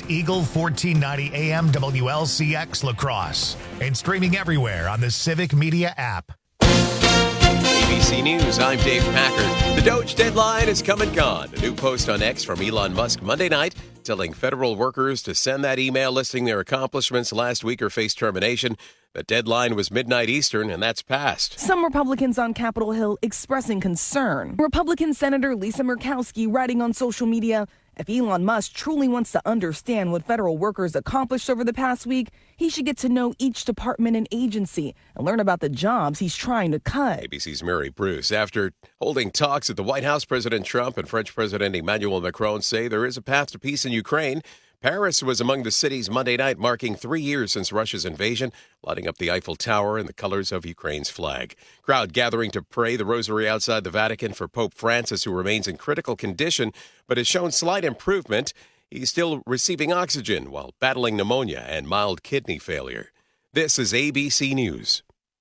Eagle 1490 AM WLCX La Crosse and streaming everywhere on the Civic Media app. ABC News, I'm Dave Packard. The Doge deadline is come and gone. A new post on X from Elon Musk Monday night telling federal workers to send that email listing their accomplishments last week or face termination. The deadline was midnight Eastern, and that's passed. Some Republicans on Capitol Hill expressing concern. Republican Senator Lisa Murkowski writing on social media, if Elon Musk truly wants to understand what federal workers accomplished over the past week, he should get to know each department and agency and learn about the jobs he's trying to cut. ABC's Mary Bruce. After holding talks at the White House, President Trump and French President Emmanuel Macron say there is a path to peace in Ukraine. Paris was among the cities Monday night, marking 3 years since Russia's invasion, lighting up the Eiffel Tower in the colors of Ukraine's flag. Crowd gathering to pray the rosary outside the Vatican for Pope Francis, who remains in critical condition but has shown slight improvement. He's still receiving oxygen while battling pneumonia and mild kidney failure. This is ABC News.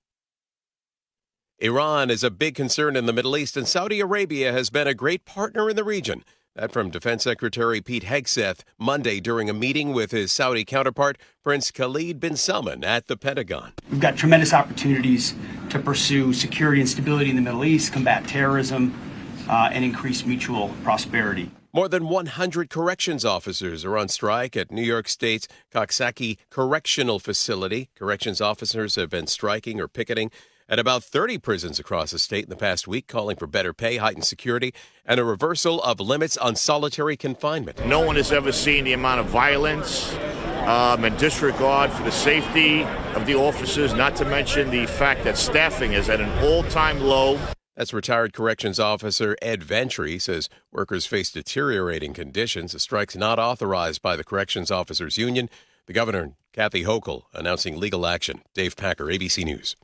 Iran is a big concern in the Middle East, and Saudi Arabia has been a great partner in the region. That from Defense Secretary Pete Hegseth Monday during a meeting with his Saudi counterpart, Prince Khalid bin Salman, at the Pentagon. We've got tremendous opportunities to pursue security and stability in the Middle East, combat terrorism, and increase mutual prosperity. More than 100 corrections officers are on strike at New York State's Coxsackie Correctional Facility. Corrections officers have been striking or picketing at about 30 prisons across the state in the past week, calling for better pay, heightened security, and a reversal of limits on solitary confinement. No one has ever seen the amount of violence and disregard for the safety of the officers, not to mention the fact that staffing is at an all-time low. That's retired corrections officer Ed Ventry. Says workers face deteriorating conditions. The strike's not authorized by the Corrections Officers Union. The governor, Kathy Hochul, announcing legal action. Dave Packer, ABC News.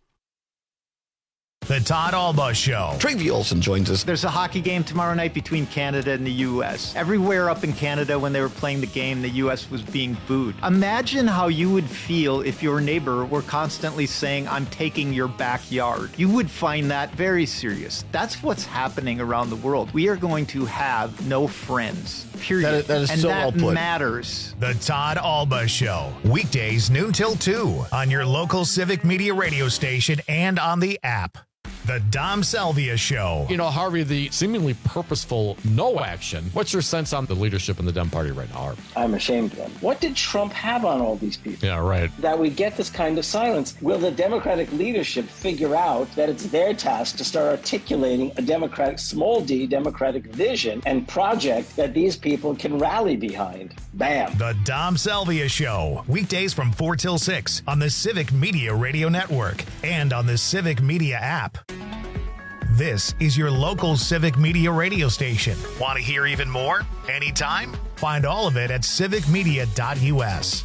The Todd Alba Show. Travi Olson joins us. There's a hockey game tomorrow night between Canada and the U.S. Everywhere up in Canada when they were playing the game, the U.S. was being booed. Imagine how you would feel if your neighbor were constantly saying, "I'm taking your backyard." You would find that very serious. That's what's happening around the world. We are going to have no friends, period. That is and so that well put. matters. The Todd Alba Show. Weekdays noon till 2 on your local Civic Media radio station and on the app. The Dom Salvia Show. You know, Harvey, the seemingly purposeful no action. What's your sense on the leadership in the Dem Party right now, Harvey? I'm ashamed of them. What did Trump have on all these people? Yeah, right. That we get this kind of silence. Will the Democratic leadership figure out that it's their task to start articulating a democratic, small d, democratic vision and project that these people can rally behind? Bam. The Dom Salvia Show. Weekdays from 4 till 6 on the Civic Media Radio Network and on the Civic Media app. This is your local Civic Media radio station. Want to hear even more? Anytime? Find all of it at civicmedia.us.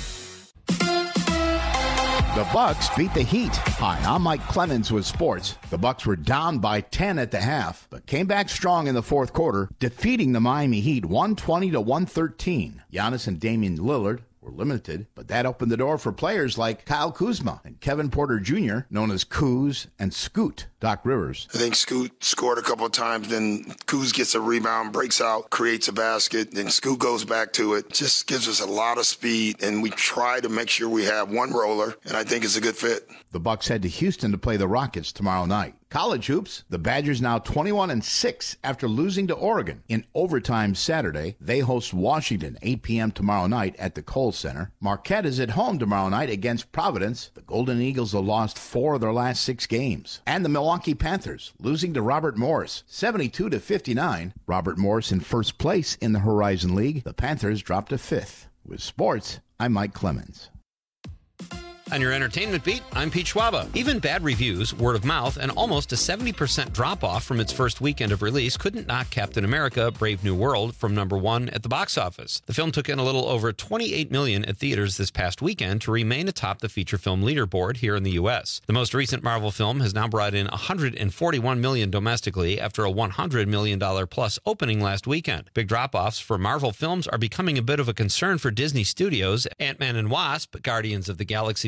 The Bucks beat the Heat. Hi, I'm Mike Clemens with sports. The Bucks were down by 10 at the half, but came back strong in the fourth quarter, defeating the Miami Heat 120-113. Giannis and Damian Lillard were limited, but that opened the door for players like Kyle Kuzma and Kevin Porter Jr., known as Kuz and Scoot. Doc Rivers. I think Scoot scored a couple of times, then Kuz gets a rebound, breaks out, creates a basket, then Scoot goes back to it. Just gives us a lot of speed, and we try to make sure we have one roller, and I think it's a good fit. The Bucks head to Houston to play the Rockets tomorrow night. College hoops, the Badgers now 21-6 after losing to Oregon. In overtime Saturday, they host Washington 8 p.m. tomorrow night at the Kohl Center. Marquette is at home tomorrow night against Providence. The Golden Eagles have lost 4 of their last 6 games. And the Milwaukee Panthers losing to Robert Morris 72-59. Robert Morris in first place in the Horizon League. The Panthers dropped to 5th. With sports, I'm Mike Clemens. On your entertainment beat, I'm Pete Schwaba. Even bad reviews, word of mouth, and almost a 70% drop-off from its first weekend of release couldn't knock Captain America: Brave New World from number 1 at the box office. The film took in a little over $28 million at theaters this past weekend to remain atop the feature film leaderboard here in the U.S. The most recent Marvel film has now brought in $141 million domestically after a $100 million plus opening last weekend. Big drop-offs for Marvel films are becoming a bit of a concern for Disney Studios. Ant-Man and Wasp, Guardians of the Galaxy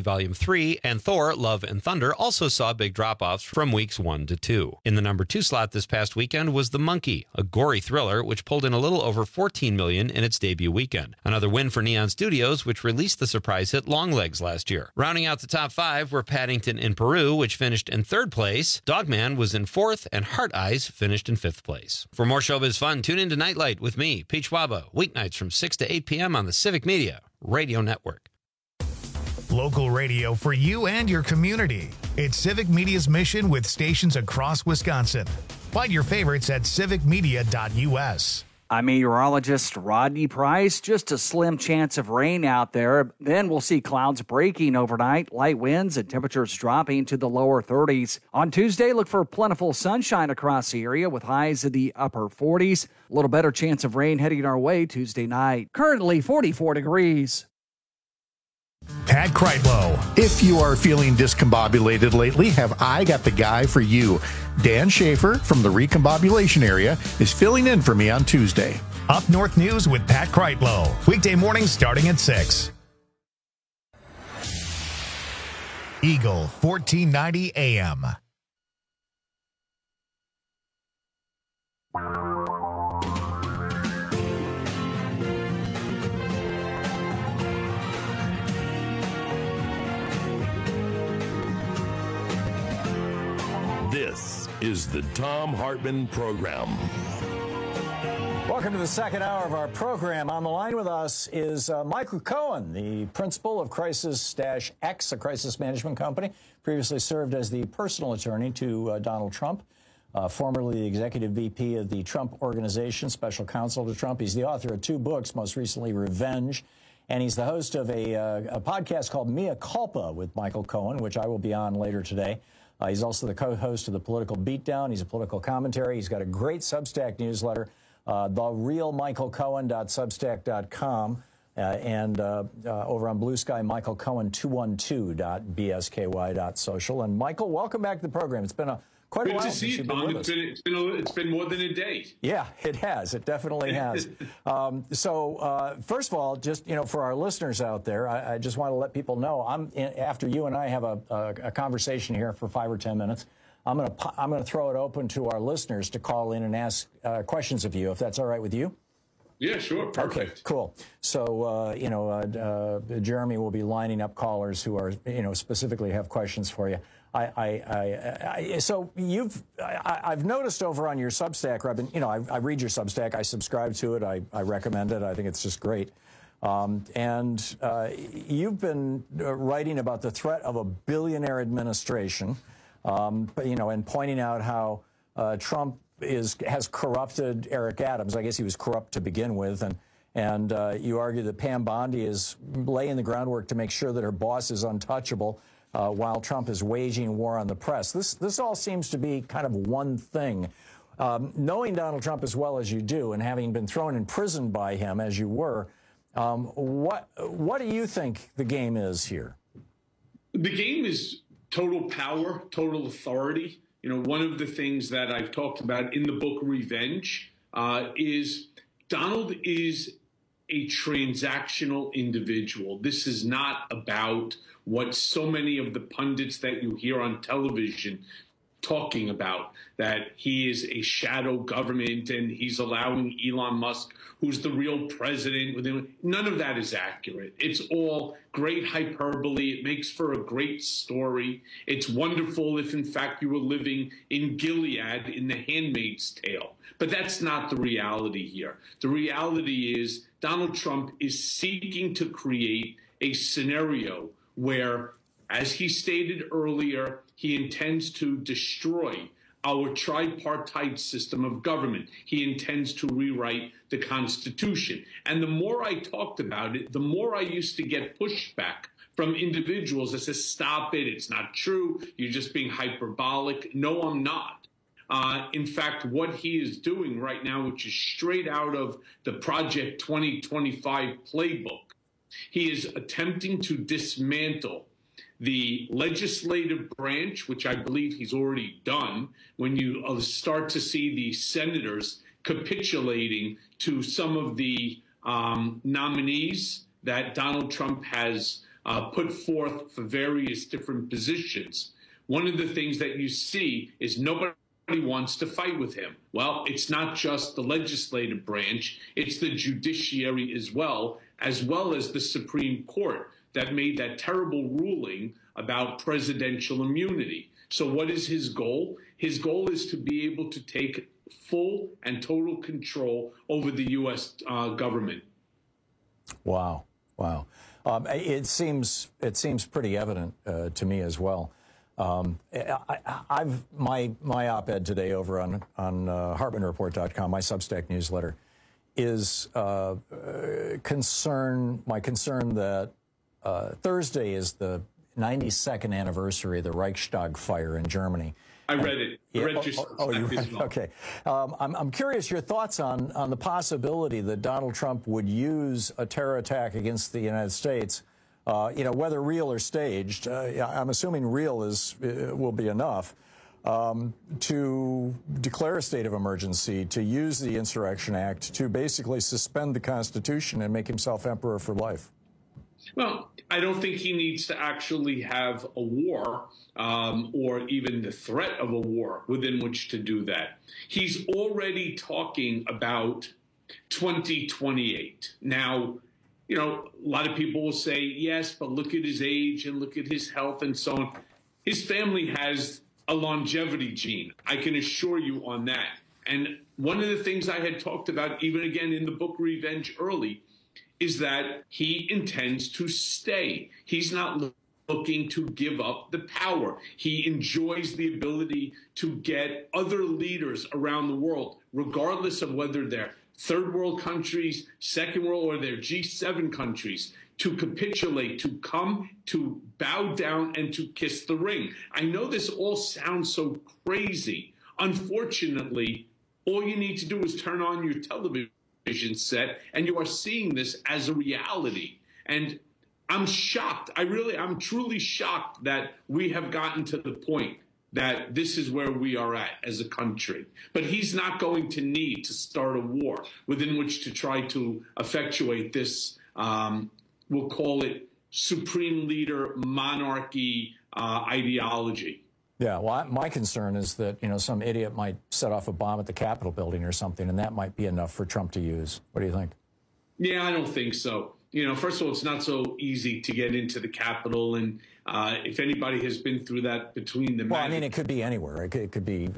Volume 3, and Thor, Love and Thunder also saw big drop-offs from weeks 1 to 2. In the number 2 slot this past weekend was The Monkey, a gory thriller which pulled in a little over $14 million in its debut weekend. Another win for Neon Studios, which released the surprise hit Longlegs last year. Rounding out the top 5 were Paddington in Peru, which finished in 3rd place. Dogman was in 4th, and Heart Eyes finished in 5th place. For more showbiz fun, tune in to Nightlight with me, Pete Schwaba, weeknights from 6 to 8 p.m. on the Civic Media Radio Network. Local radio for you and your community. It's Civic Media's mission with stations across Wisconsin. Find your favorites at civicmedia.us. I'm meteorologist Rodney Price. Just a slim chance of rain out there. Then we'll see clouds breaking overnight, light winds and temperatures dropping to the lower 30s. On Tuesday, look for plentiful sunshine across the area with highs in the upper 40s. A little better chance of rain heading our way Tuesday night. Currently 44 degrees. Pat Kreitlow. If you are feeling discombobulated lately, have I got the guy for you. Dan Schaefer from the Recombobulation area is filling in for me on Tuesday. Up North News with Pat Kreitlow. Weekday mornings starting at 6. Eagle 1490 AM. This is the Thom Hartmann Program. Welcome to the second hour of our program. On the line with us is Michael Cohen, the principal of Crisis-X, a crisis management company, previously served as the personal attorney to Donald Trump, formerly the executive VP of the Trump Organization, special counsel to Trump. He's the author of 2 books, most recently Revenge, and he's the host of a podcast called Mea Culpa with Michael Cohen, which I will be on later today. He's also the co-host of the Political Beatdown. He's a political commentary. He's got a great Substack newsletter, therealmichaelcohen.substack.com, and over on Blue Sky, michaelcohen212.bsky.social. And Michael, welcome back to the program. It's been quite a while to see you, Tom. It's been more than a day. Yeah, it has. It definitely has. First of all, just for our listeners out there, I just want to let people know after you and I have a conversation here for 5 or 10 minutes. I'm going to throw it open to our listeners to call in and ask questions of you, if that's all right with you. Yeah, sure. Perfect. Okay, cool. So, Jeremy will be lining up callers who are, specifically have questions for you. So I've noticed over on your Substack, Robin, I read your Substack, I subscribe to it, I recommend it, I think it's just great. And you've been writing about the threat of a billionaire administration, and pointing out how Trump has corrupted Eric Adams. I guess he was corrupt to begin with, and you argue that Pam Bondi is laying the groundwork to make sure that her boss is untouchable while Trump is waging war on the press. This all seems to be kind of one thing. Knowing Donald Trump as well as you do, and having been thrown in prison by him as you were, what do you think the game is here? The game is total power, total authority. One of the things that I've talked about in the book Revenge is Donald is a transactional individual. This is not about what so many of the pundits that you hear on television talking about, that he is a shadow government and he's allowing Elon Musk, who's the real president. None of that is accurate. It's all great hyperbole. It makes for a great story. It's wonderful if, in fact, you were living in Gilead in The Handmaid's Tale. But that's not the reality here. The reality is Donald Trump is seeking to create a scenario where, as he stated earlier, he intends to destroy our tripartite system of government. He intends to rewrite the Constitution. And the more I talked about it, the more I used to get pushback from individuals that says, stop it, it's not true, you're just being hyperbolic. No, I'm not. In fact, what he is doing right now, which is straight out of the Project 2025 playbook, he is attempting to dismantle the legislative branch, which I believe he's already done, when you start to see the senators capitulating to some of the nominees that Donald Trump has put forth for various different positions. One of the things that you see is nobody wants to fight with him. Well, it's not just the legislative branch, it's the judiciary as well as the Supreme Court that made that terrible ruling about presidential immunity. So what is his goal? His goal is to be able to take full and total control over the U.S. Government. Wow. It seems pretty evident to me as well. I've my op-ed today over on HartmanReport.com, my Substack newsletter, is my concern that Thursday is the 92nd anniversary of the Reichstag fire in Germany. I read it. I read your you read it? Okay. I'm curious your thoughts on the possibility that Donald Trump would use a terror attack against the United States, whether real or staged. I'm assuming real will be enough to declare a state of emergency, to use the Insurrection Act, to basically suspend the Constitution and make himself emperor for life. Well, I don't think he needs to actually have a war or even the threat of a war within which to do that. He's already talking about 2028. Now, a lot of people will say, yes, but look at his age and look at his health and so on. His family has a longevity gene. I can assure you on that. And one of the things I had talked about, even again in the book Revenge Early, is that he intends to stay. He's not looking to give up the power. He enjoys the ability to get other leaders around the world, regardless of whether they're third world countries, second world, or they're G7 countries, to capitulate, to come, to bow down, and to kiss the ring. I know this all sounds so crazy. Unfortunately, all you need to do is turn on your television set, and you are seeing this as a reality. And I'm shocked. I'm truly shocked that we have gotten to the point that this is where we are at as a country. But he's not going to need to start a war within which to try to effectuate this, we'll call it supreme leader monarchy ideology. Yeah, well, my concern is that, some idiot might set off a bomb at the Capitol building or something, and that might be enough for Trump to use. What do you think? Yeah, I don't think so. First of all, it's not so easy to get into the Capitol, and if anybody has been through that between the... Well, I mean, it could be anywhere. It could be,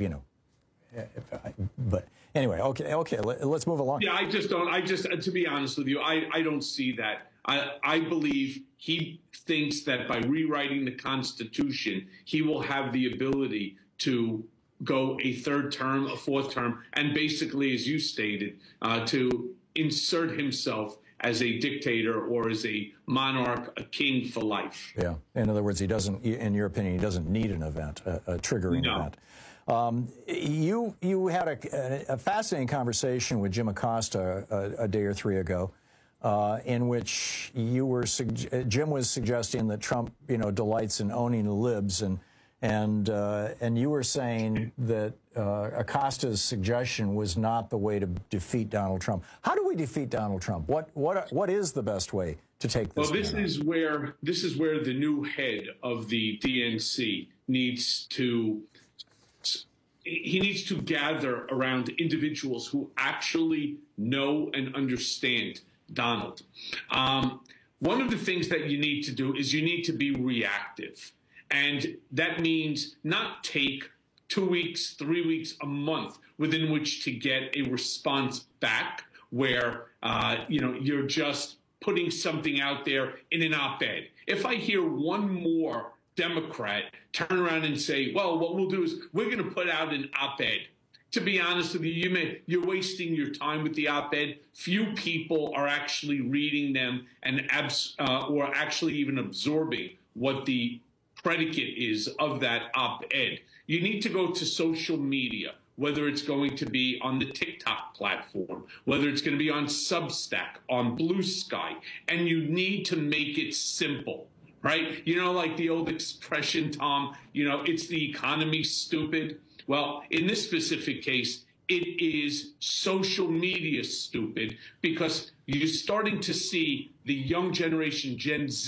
but anyway, okay, let's move along. Yeah, to be honest with you, I don't see that. I believe he thinks that by rewriting the Constitution, he will have the ability to go a third term, a fourth term, and basically, as you stated, to insert himself as a dictator or as a monarch, a king for life. Yeah. In other words, he doesn't, in your opinion, he doesn't need an event, a triggering event. You had a fascinating conversation with Jim Acosta a day or three ago, in which Jim was suggesting that Trump, delights in owning the libs, and you were saying that Acosta's suggestion was not the way to defeat Donald Trump. How do we defeat Donald Trump? What is the best way to take this? Well, this is where the new head of the DNC needs to gather around individuals who actually know and understand Donald. One of the things that you need to do is you need to be reactive. And that means not take 2 weeks, 3 weeks, a month within which to get a response back where, you're just putting something out there in an op-ed. If I hear one more Democrat turn around and say, well, what we'll do is we're going to put out an op-ed. To be honest with you, you're wasting your time with the op-ed. Few people are actually reading them and or actually even absorbing what the predicate is of that op-ed. You need to go to social media, whether it's going to be on the TikTok platform, whether it's going to be on Substack, on Blue Sky, and you need to make it simple, right? Like the old expression, Tom, it's the economy, stupid. Well, in this specific case, it is social media stupid because you're starting to see the young generation, Gen Z,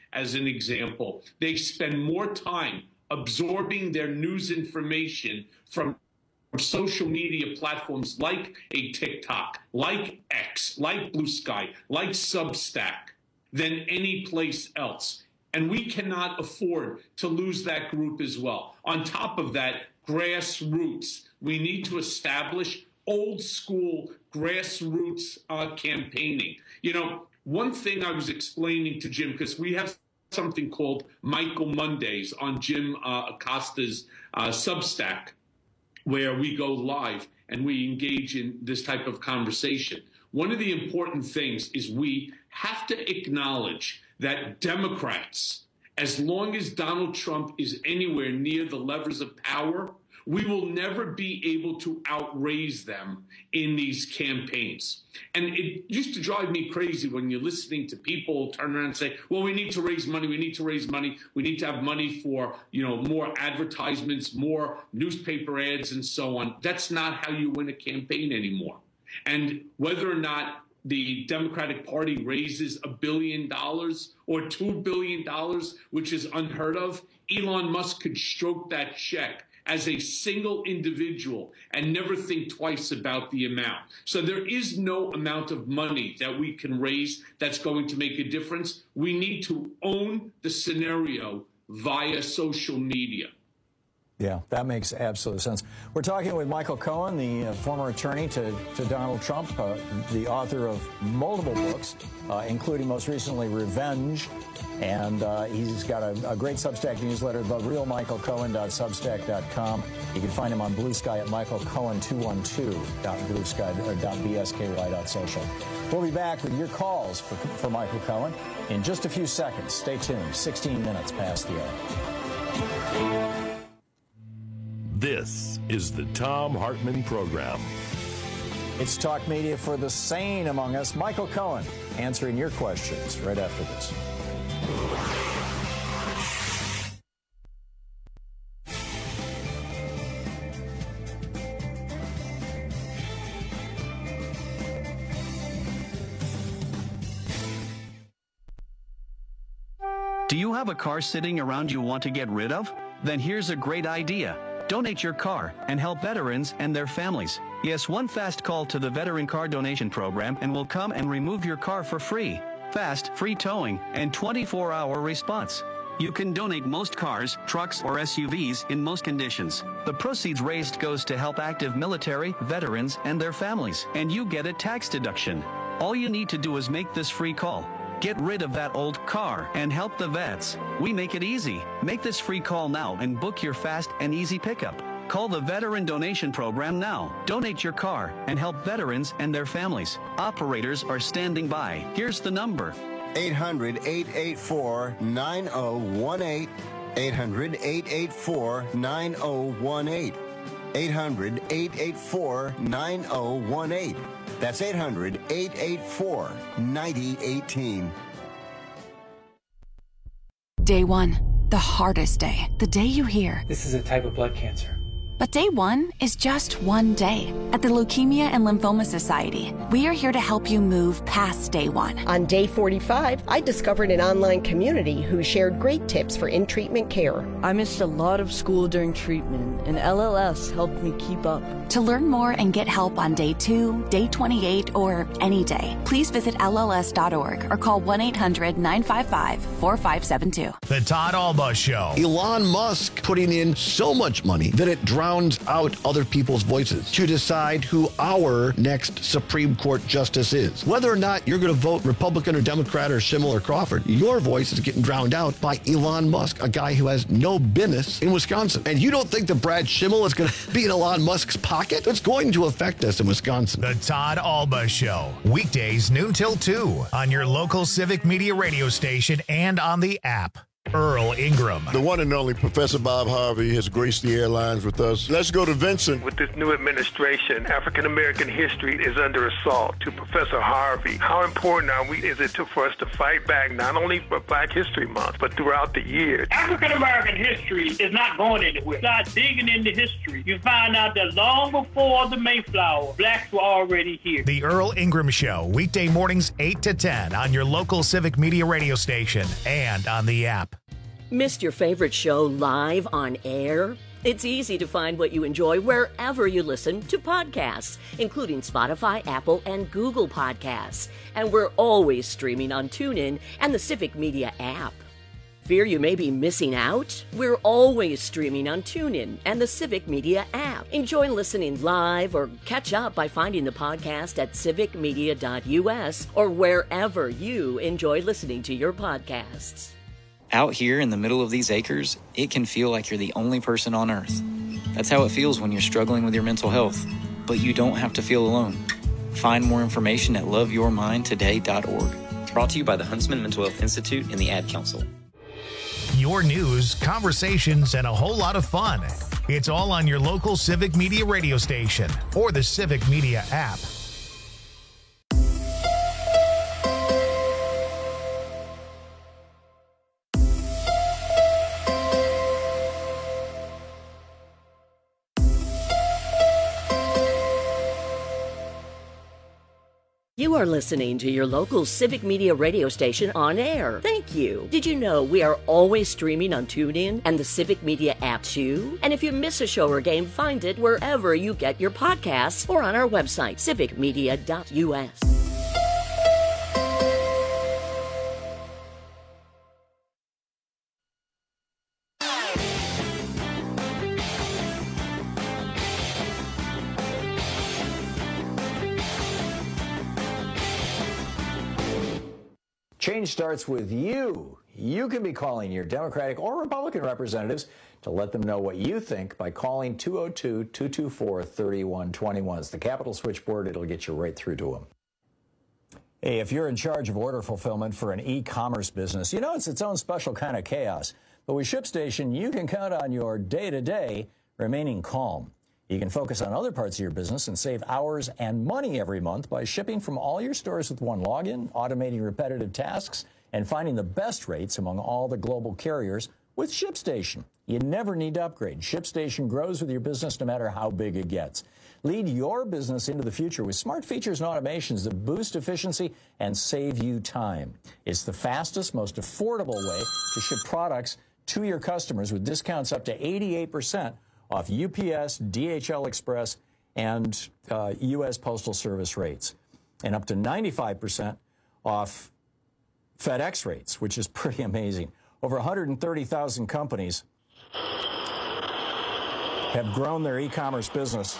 as an example. They spend more time absorbing their news information from social media platforms like a TikTok, like X, like Blue Sky, like Substack than any place else. And we cannot afford to lose that group as well. On top of that, grassroots. We need to establish old school grassroots campaigning. You know, one thing I was explaining to Jim, because we have something called Michael Mondays on Jim Acosta's Substack, where we go live and we engage in this type of conversation. One of the important things is we have to acknowledge that Democrats, as long as Donald Trump is anywhere near the levers of power, we will never be able to outraise them in these campaigns. And it used to drive me crazy when you're listening to people turn around and say, well, we need to raise money, we need to raise money, we need to have money for, you know, more advertisements, more newspaper ads, and so on. That's not how you win a campaign anymore. And whether or not the Democratic Party raises $1 billion or $2 billion, which is unheard of, Elon Musk could stroke that check as a single individual and never think twice about the amount. So there is no amount of money that we can raise that's going to make a difference. We need to own the scenario via social media. Yeah, that makes absolute sense. We're talking with Michael Cohen, the former attorney to Donald Trump, the author of multiple books, including most recently Revenge. And he's got a great Substack newsletter, therealmichaelcohen.substack.com. You can find him on Blue Sky at michaelcohen212.bluesky.bsky.social. We'll be back with your calls for Michael Cohen in just a few seconds. Stay tuned. 16 minutes past the hour. This is the Thom Hartmann Program. It's talk media for the sane among us. Michael Cohen answering your questions right after this. Do you have a car sitting around you want to get rid of? Then here's a great idea. Donate your car and help veterans and their families. Yes, one fast call to the Veteran Car Donation Program and we'll come and remove your car for free. Fast, free towing, and 24-hour response. You can donate most cars, trucks, or SUVs in most conditions. The proceeds raised goes to help active military, veterans, and their families, and you get a tax deduction. All you need to do is make this free call. Get rid of that old car and help the vets. We make it easy. Make this free call now and book your fast and easy pickup. Call the Veteran Donation Program now. Donate your car and help veterans and their families. Operators are standing by. Here's the number. 800-884-9018. 800-884-9018. 800-884-9018. That's 800-884-9018. Day one, the hardest day. The day you hear, this is a type of blood cancer. But day one is just one day. At the Leukemia and Lymphoma Society, we are here to help you move past day one. On day 45, I discovered an online community who shared great tips for in-treatment care. I missed a lot of school during treatment, and LLS helped me keep up. To learn more and get help on day 2, day 28, or any day, please visit LLS.org or call 1-800-955-4572. The Todd Alba Show. Elon Musk putting in so much money that it drowns out other people's voices to decide who our next Supreme Court justice is. Whether or not you're going to vote Republican or Democrat or Schimmel or Crawford, your voice is getting drowned out by Elon Musk, a guy who has no business in Wisconsin. And you don't think that Brad Schimmel is going to be in Elon Musk's pocket? It's going to affect us in Wisconsin. The Todd Alba Show. Weekdays noon till 2 on your local Civic Media radio station and on the app. Earl Ingram. The one and only Professor Bob Harvey has graced the airlines with us. Let's go to Vincent. With this new administration, African-American history is under assault. To Professor Harvey, how important is it for us to fight back, not only for Black History Month, but throughout the year? African-American history is not going anywhere. Start digging into history. You find out that long before the Mayflower, blacks were already here. The Earl Ingram Show, weekday mornings 8 to 10 on your local Civic Media radio station and on the app. Missed your favorite show live on air? It's easy to find what you enjoy wherever you listen to podcasts, including Spotify, Apple, and Google Podcasts. And we're always streaming on TuneIn and the Civic Media app. Fear you may be missing out? We're always streaming on TuneIn and the Civic Media app. Enjoy listening live or catch up by finding the podcast at civicmedia.us or wherever you enjoy listening to your podcasts. Out here in the middle of these acres, it can feel like you're the only person on Earth. That's how it feels when you're struggling with your mental health. But you don't have to feel alone. Find more information at loveyourmindtoday.org. Brought to you by the Huntsman Mental Health Institute and the Ad Council. Your news, conversations, and a whole lot of fun. It's all on your local Civic Media radio station or the Civic Media app. You are listening to your local Civic Media radio station on air. Thank you. Did you know we are always streaming on TuneIn and the Civic Media app too? And if you miss a show or game, find it wherever you get your podcasts or on our website, civicmedia.us. Change starts with you. You can be calling your Democratic or Republican representatives to let them know what you think by calling 202-224-3121. It's the Capital Switchboard. It'll get you right through to them. Hey, if you're in charge of order fulfillment for an e-commerce business, you know it's its own special kind of chaos. But with ShipStation, you can count on your day-to-day remaining calm. You can focus on other parts of your business and save hours and money every month by shipping from all your stores with one login, automating repetitive tasks, and finding the best rates among all the global carriers with ShipStation. You never need to upgrade. ShipStation grows with your business no matter how big it gets. Lead your business into the future with smart features and automations that boost efficiency and save you time. It's the fastest, most affordable way to ship products to your customers with discounts up to 88% off UPS, DHL Express, and U.S. Postal Service rates, and up to 95% off FedEx rates, which is pretty amazing. Over 130,000 companies have grown their e-commerce business.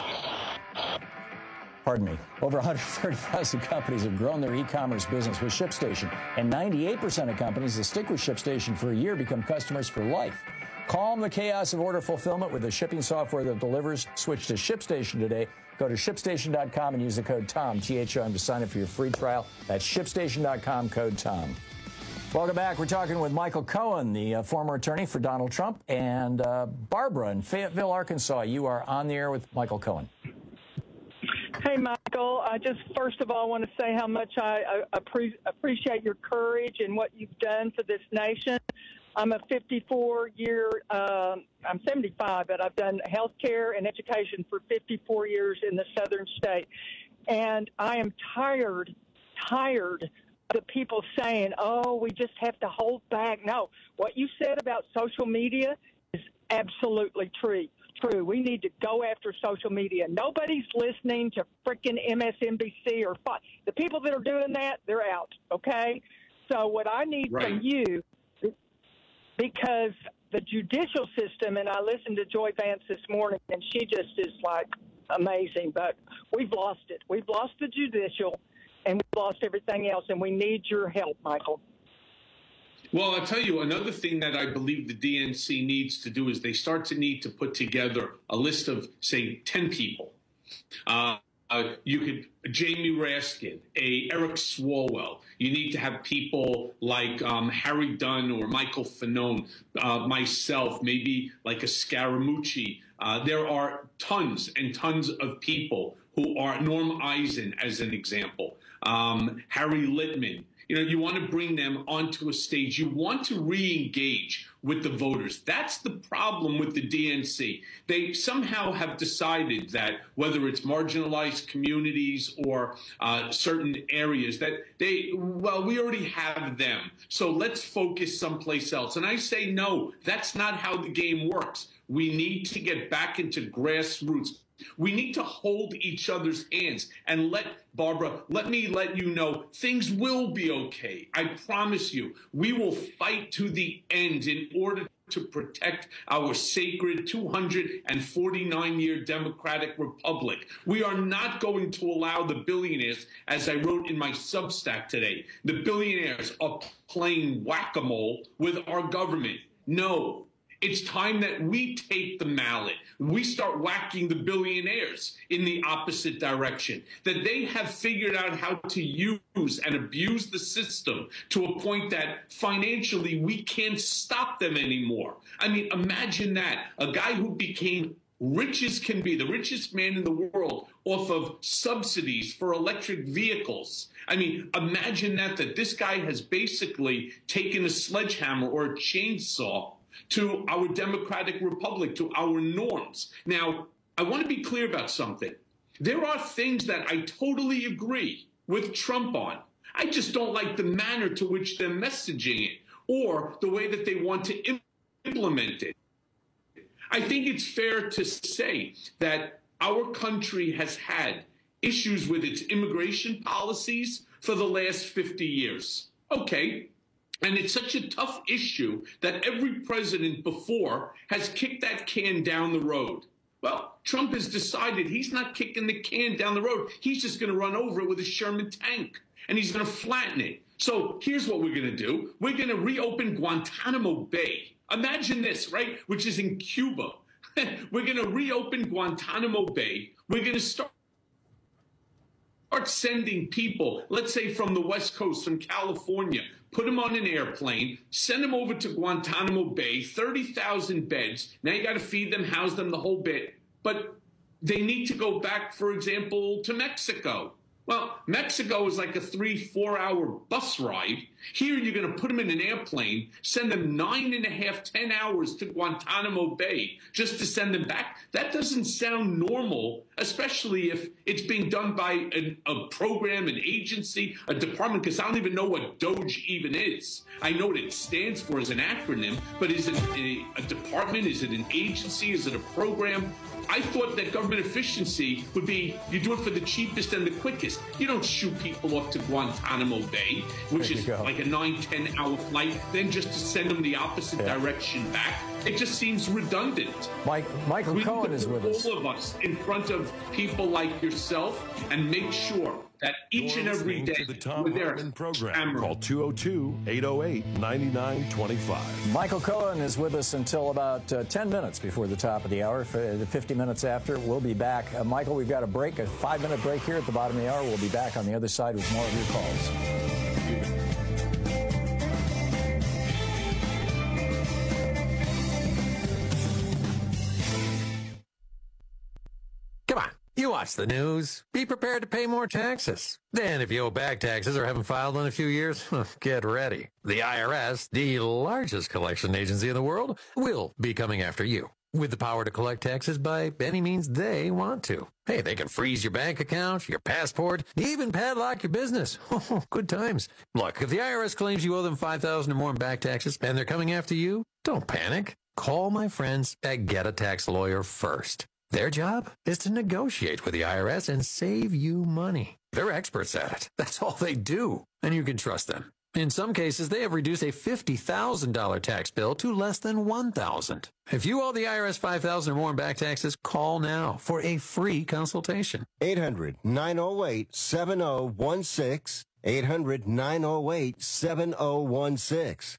Pardon me. Over 130,000 companies have grown their e-commerce business with ShipStation, and 98% of companies that stick with ShipStation for a year become customers for life. Calm the chaos of order fulfillment with the shipping software that delivers. Switch to ShipStation today. Go to ShipStation.com and use the code TOM, THOM, to sign up for your free trial. That's ShipStation.com, code TOM. Welcome back. We're talking with Michael Cohen, the former attorney for Donald Trump, and Barbara in Fayetteville, Arkansas. You are on the air with Michael Cohen. Hey, Michael. I just, first of all, want to say how much I appreciate your courage and what you've done for this nation. I'm a 54-year, I'm 75, but I've done healthcare and education for 54 years in the southern state. And I am tired of the people saying, oh, we just have to hold back. No, what you said about social media is absolutely true. We need to go after social media. Nobody's listening to frickin' MSNBC or Fox. The people that are doing that, they're out, okay? So what I need from you, because the judicial system, and I listened to Joy Vance this morning, and she just is like amazing, but we've lost it. We've lost the judicial, and we've lost everything else, and we need your help, Michael. Well, I'll tell you, another thing that I believe the DNC needs to do is they need to put together a list of, say, 10 people You could Jamie Raskin, Eric Swalwell. You need to have people like Harry Dunn or Michael Fanone, myself, maybe like a Scaramucci. There are tons and tons of people who are Norm Eisen, as an example, Harry Litman. You want to bring them onto a stage. You want to re-engage with the voters. That's the problem with the DNC. They somehow have decided that whether it's marginalized communities or certain areas, that we already have them. So let's focus someplace else. And I say, no, that's not how the game works. We need to get back into grassroots. We need to hold each other's hands and Barbara, let me let you know, things will be okay. I promise you, we will fight to the end in order to protect our sacred 249-year democratic republic. We are not going to allow the billionaires, as I wrote in my Substack today, the billionaires are playing whack-a-mole with our government. No. It's time that we take the mallet. We start whacking the billionaires in the opposite direction, that they have figured out how to use and abuse the system to a point that financially we can't stop them anymore. I mean, imagine that. A guy who became rich as can be, the richest man in the world, off of subsidies for electric vehicles. I mean, imagine that this guy has basically taken a sledgehammer or a chainsaw to our democratic republic, to our norms. Now, I want to be clear about something. There are things that I totally agree with Trump on. I just don't like the manner to which they're messaging it or the way that they want to implement it. I think it's fair to say that our country has had issues with its immigration policies for the last 50 years. Okay. And it's such a tough issue that every president before has kicked that can down the road. Well, Trump has decided he's not kicking the can down the road. He's just going to run over it with a Sherman tank, and he's going to flatten it. So here's what we're going to do. We're going to reopen Guantanamo Bay. Imagine this, right? Which is in Cuba. We're going to reopen Guantanamo Bay. We're going to start sending people, let's say from the West Coast, from California, put them on an airplane, send them over to Guantanamo Bay, 30,000 beds. Now you got to feed them, house them, the whole bit. But they need to go back, for example, to Mexico. Well, Mexico is like a 3-4 hour bus ride. Here, you're going to put them in an airplane, send them 9.5, 10 hours to Guantanamo Bay just to send them back. That doesn't sound normal, especially if it's being done by a program, an agency, a department, because I don't even know what DOGE even is. I know what it stands for as an acronym, but is it a department? Is it an agency? Is it a program? I thought that government efficiency would be you do it for the cheapest and the quickest. You don't shoot people off to Guantanamo Bay, which is like a 9-10 hour flight, then just to send them the opposite direction back. It just seems redundant. Michael Cohen is with us. All of us in front of people like yourself and make sure that each and every day the Tom Hartman program. Call 202-808-9925. Michael Cohen is with us until about 10 minutes before the top of the hour. 50 minutes after, we'll be back. Michael, we've got a break, a 5-minute break here at the bottom of the hour. We'll be back on the other side with more of your calls. You watch the news. Be prepared to pay more taxes. Then if you owe back taxes or haven't filed in a few years, get ready. The IRS, the largest collection agency in the world, will be coming after you with the power to collect taxes by any means they want to. Hey, they can freeze your bank account, your passport, even padlock your business. Good times. Look, if the IRS claims you owe them $5,000 or more in back taxes and they're coming after you, don't panic. Call my friends at Get a Tax Lawyer first. Their job is to negotiate with the IRS and save you money. They're experts at it. That's all they do, and you can trust them. In some cases, they have reduced a $50,000 tax bill to less than $1,000. If you owe the IRS $5,000 or more in back taxes, call now for a free consultation. 800-908-7016. 800-908-7016.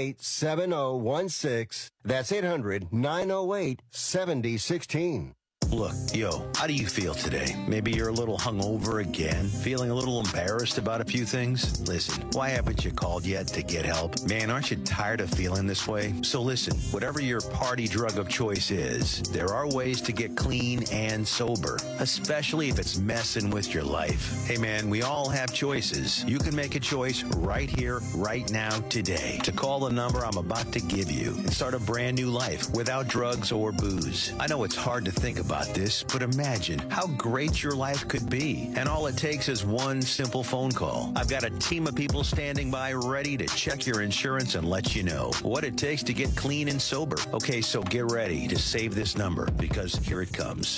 800-908-7016. That's 800-908-7016. Look, how do you feel today? Maybe you're a little hungover again, feeling a little embarrassed about a few things? Listen, why haven't you called yet to get help? Man, aren't you tired of feeling this way? So listen, whatever your party drug of choice is, there are ways to get clean and sober, especially if it's messing with your life. Hey man, we all have choices. You can make a choice right here, right now, today, to call the number I'm about to give you and start a brand new life without drugs or booze. I know it's hard to think about this, but imagine how great your life could be. And all it takes is one simple phone call. I've got a team of people standing by ready to check your insurance and let you know what it takes to get clean and sober. Okay, so get ready to save this number because here it comes.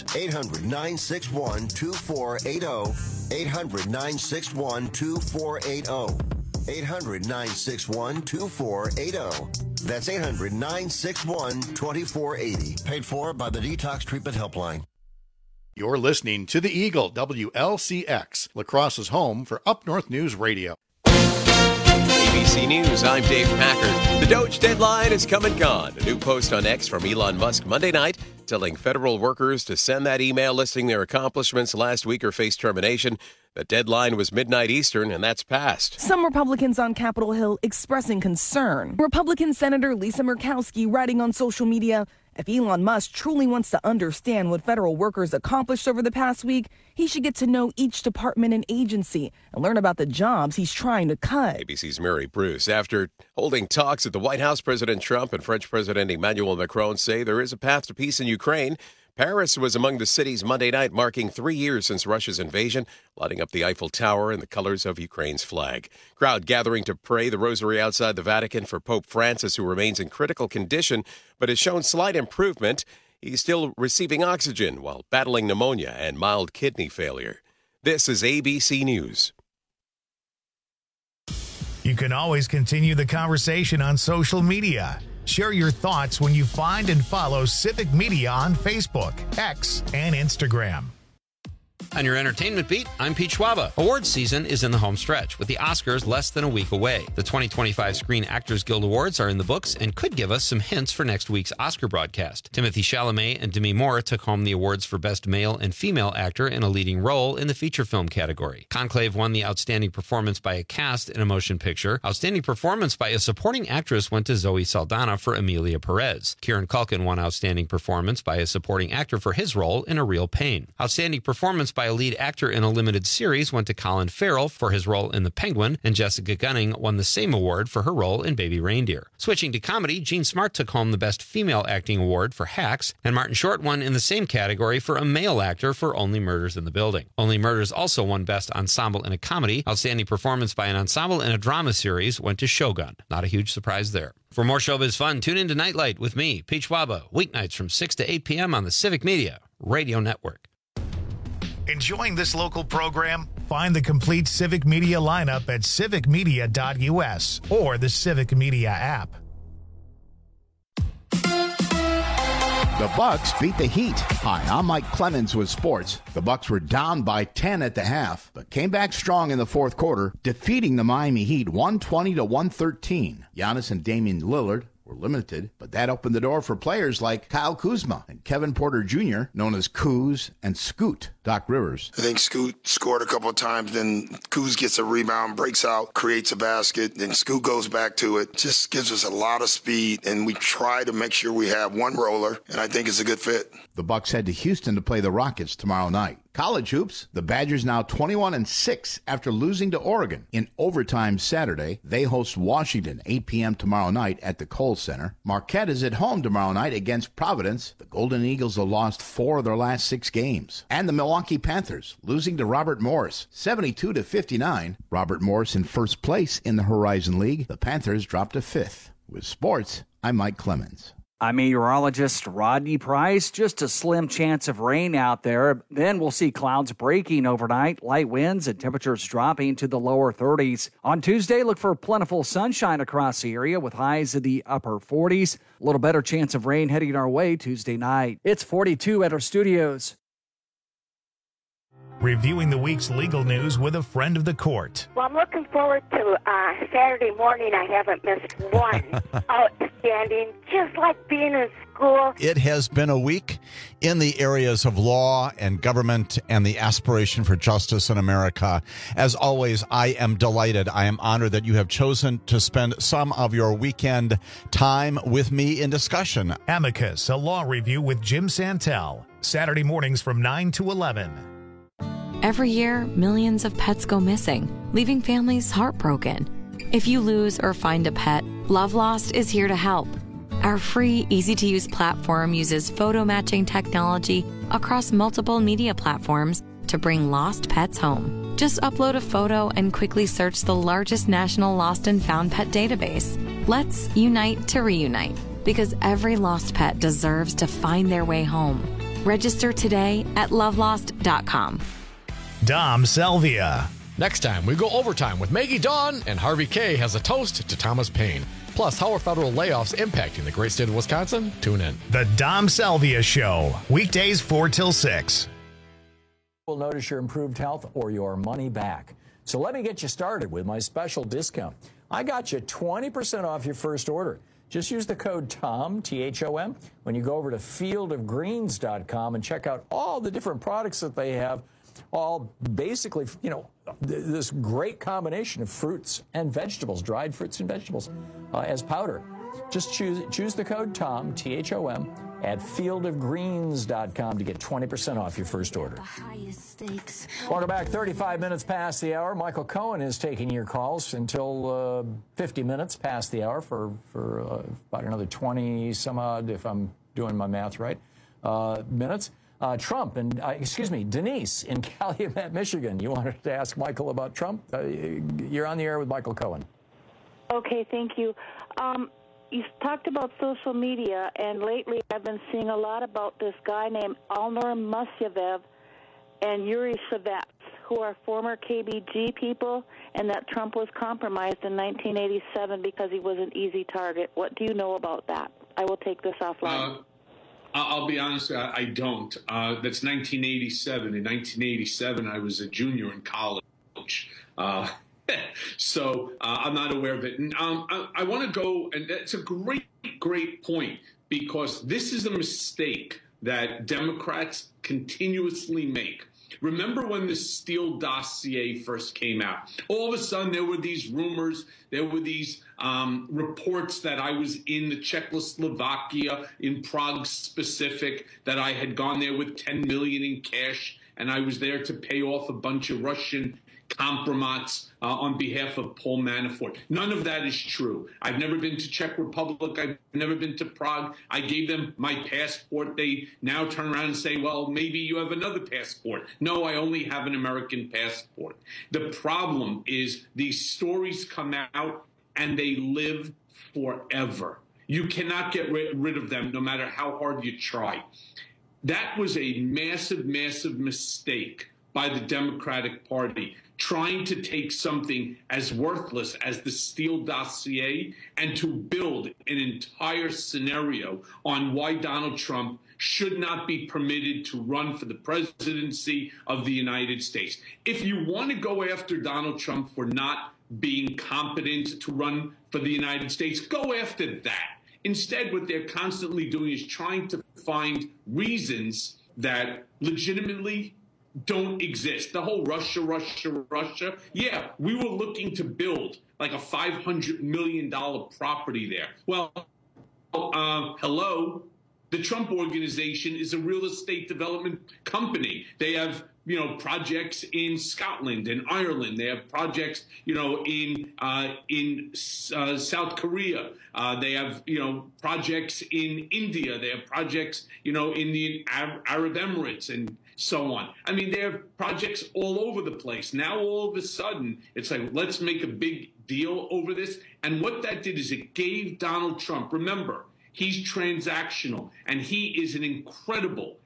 800-961-2480. 800-961-2480. 800-961-2480. That's 800-961-2480. Paid for by the Detox Treatment Helpline. You're listening to The Eagle, WLCX, La Crosse's home for Up North News Radio. ABC News, I'm Dave Packard. The Doge deadline has come and gone. A new post on X from Elon Musk Monday night telling federal workers to send that email listing their accomplishments last week or face termination. The deadline was midnight Eastern, and that's passed. Some Republicans on Capitol Hill expressing concern. Republican Senator Lisa Murkowski writing on social media, if Elon Musk truly wants to understand what federal workers accomplished over the past week, he should get to know each department and agency and learn about the jobs he's trying to cut. ABC's Mary Bruce. After holding talks at the White House, President Trump and French President Emmanuel Macron say there is a path to peace in Ukraine. Paris was among the cities Monday night, marking 3 years since Russia's invasion, lighting up the Eiffel Tower in the colors of Ukraine's flag. Crowd gathering to pray the rosary outside the Vatican for Pope Francis, who remains in critical condition but has shown slight improvement. He's still receiving oxygen while battling pneumonia and mild kidney failure. This is ABC News. You can always continue the conversation on social media. Share your thoughts when you find and follow Civic Media on Facebook, X, and Instagram. On your entertainment beat, I'm Pete Schwaba. Awards season is in the home stretch, with the Oscars less than a week away. The 2025 Screen Actors Guild Awards are in the books and could give us some hints for next week's Oscar broadcast. Timothée Chalamet and Demi Moore took home the awards for Best Male and Female Actor in a Leading Role in the feature film category. Conclave won the Outstanding Performance by a Cast in a Motion Picture. Outstanding Performance by a Supporting Actress went to Zoe Saldana for Emilia Perez. Kieran Culkin won Outstanding Performance by a Supporting Actor for his role in A Real Pain. Outstanding Performance by a Lead Actor in a Limited Series went to Colin Farrell for his role in The Penguin, and Jessica Gunning won the same award for her role in Baby Reindeer. Switching to comedy, Jean Smart took home the Best Female Acting Award for Hacks, and Martin Short won in the same category for a male actor for Only Murders in the Building. Only Murders also won Best Ensemble in a Comedy. Outstanding Performance by an Ensemble in a Drama Series went to Shogun. Not a huge surprise there. For more showbiz fun, tune in to Nightlight with me, Pete Schwaba, weeknights from 6 to 8 p.m. on the Civic Media Radio Network. Enjoying this local program? Find the complete Civic Media lineup at civicmedia.us or the Civic Media app. The Bucks beat the Heat. Hi, I'm Mike Clemens with sports. The Bucks were down by 10 at the half, but came back strong in the fourth quarter, defeating the Miami Heat 120-113. Giannis and Damian Lillard were limited, but that opened the door for players like Kyle Kuzma and Kevin Porter Jr., known as Kuz and Scoot. Doc Rivers. I think Scoot scored a couple of times, then Kuz gets a rebound, breaks out, creates a basket, then Scoot goes back to it. Just gives us a lot of speed, and we try to make sure we have one roller, and I think it's a good fit. The Bucks head to Houston to play the Rockets tomorrow night. College hoops, the Badgers now 21-6 after losing to Oregon. In overtime Saturday, they host Washington 8 p.m. tomorrow night at the Kohl Center. Marquette is at home tomorrow night against Providence. The Golden Eagles have lost 4 of their last 6 games. And the Milwaukee Panthers losing to Robert Morris 72-59. Robert Morris in first place in the Horizon League. The Panthers dropped to 5th. With sports, I'm Mike Clemens. I'm meteorologist Rodney Price. Just a slim chance of rain out there. Then we'll see clouds breaking overnight, light winds and temperatures dropping to the lower 30s. On Tuesday, look for plentiful sunshine across the area with highs in the upper 40s. A little better chance of rain heading our way Tuesday night. It's 42 at our studios. Reviewing the week's legal news with a friend of the court. Well, I'm looking forward to Saturday morning. I haven't missed one. Outstanding, just like being in school. It has been a week in the areas of law and government and the aspiration for justice in America. As always, I am delighted. I am honored that you have chosen to spend some of your weekend time with me in discussion. Amicus, a law review with Jim Santel. Saturday mornings from 9 to 11. Every year, millions of pets go missing, leaving families heartbroken. If you lose or find a pet, Love Lost is here to help. Our free, easy-to-use platform uses photo matching technology across multiple media platforms to bring lost pets home. Just upload a photo and quickly search the largest national lost and found pet database. Let's unite to reunite, because every lost pet deserves to find their way home. Register today at lovelost.com. Dom Salvia. Next time, we go overtime with Maggie Dawn, and Harvey K has a toast to Thomas Paine. Plus, how are federal layoffs impacting the great state of Wisconsin? Tune in. The Dom Salvia Show, weekdays 4 till 6. Will notice your improved health or your money back. So let me get you started with my special discount. I got you 20% off your first order. Just use the code TOM, T-H-O-M, when you go over to fieldofgreens.com and check out all the different products that they have. All basically, this great combination of fruits and vegetables, dried fruits and vegetables as powder. Just choose the code TOM, T-H-O-M, at fieldofgreens.com to get 20% off your first order. Welcome back. 35 minutes past the hour. Michael Cohen is taking your calls until 50 minutes past the hour for about another 20 some odd, if I'm doing my math right, minutes. Trump and, Denise in Calumet, Michigan. You wanted to ask Michael about Trump? You're on the air with Michael Cohen. Okay, thank you. You talked about social media, and lately I've been seeing a lot about this guy named Alnur Musyavev and Yuri Savets, who are former KGB people, and that Trump was compromised in 1987 because he was an easy target. What do you know about that? I will take this offline. I'll be honest, I don't. That's 1987. In 1987, I was a junior in college. So I'm not aware of it. And I want to go, and that's a great point, because this is a mistake that Democrats continuously make. Remember when the Steele dossier first came out? All of a sudden, there were these rumors, there were these reports that I was in the Czechoslovakia, in Prague specific, that I had gone there with $10 million in cash, and I was there to pay off a bunch of Russian compromise on behalf of Paul Manafort. None of that is true. I've never been to Czech Republic. I've never been to Prague. I gave them my passport. They now turn around and say, well, maybe you have another passport. No, I only have an American passport. The problem is these stories come out and they live forever. You cannot get rid of them no matter how hard you try. That was a massive, massive mistake by the Democratic Party, trying to take something as worthless as the Steele dossier and to build an entire scenario on why Donald Trump should not be permitted to run for the presidency of the United States. If you want to go after Donald Trump for not being competent to run for the United States, go after that. Instead, what they're constantly doing is trying to find reasons that legitimately don't exist. The whole Russia. Yeah, we were looking to build like a $500 million property there. Well, hello. The Trump Organization is a real estate development company. They have, projects in Scotland and Ireland. They have projects, in South Korea. They have, projects in India. They have projects, in the Arab Emirates and so on. I mean, they have projects all over the place. Now, all of a sudden, it's like, let's make a big deal over this. And what that did is it gave Donald Trump, remember, he's transactional, and he is an incredible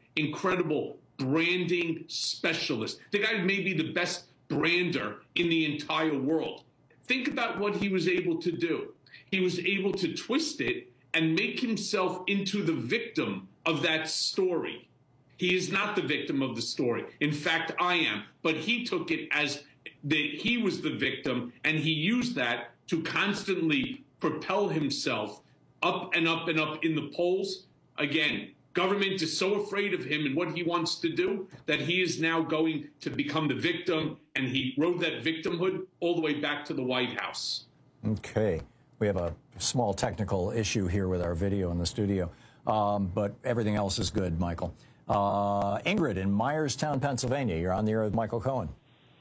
branding specialist. The guy may be the best brander in the entire world. Think about what he was able to do. He was able to twist it and make himself into the victim of that story. He is not the victim of the story. In fact, I am. But he took it as that he was the victim, and he used that to constantly propel himself up and up and up in the polls. Again, government is so afraid of him and what he wants to do that he is now going to become the victim, and he rode that victimhood all the way back to the White House. Okay. We have a small technical issue here with our video in the studio, but everything else is good, Michael. Ingrid in Myerstown, Pennsylvania. You're on the air with Michael Cohen.